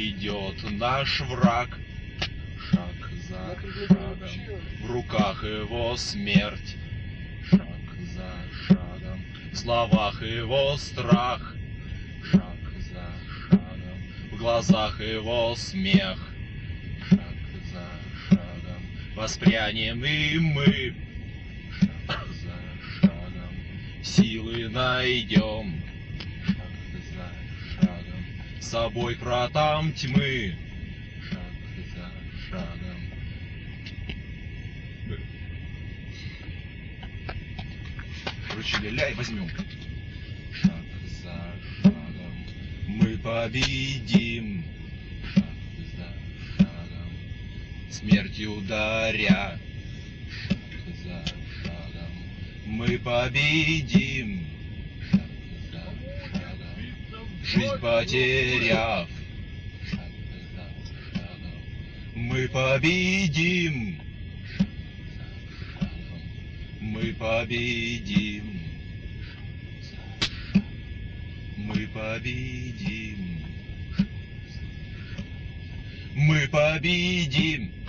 идет наш враг. Шаг за шагом, в руках его смерть. Шаг за шагом, в словах его страх. Шаг за шагом, в глазах его смех. Шаг за шагом, воспрянем и мы. Шаг за шагом, силы найдем. Шаг за шагом, с собой кратам тьмы. Шаг за шагом. Короче, ля-ля, возьмем. Шаг за шагом мы победим. Шаг за шагом, смертью даря. Шаг за шагом мы победим. Шаг за шагом, жизнь потеряв. Шаг за шагом мы победим. Мы победим. Мы победим. Мы победим.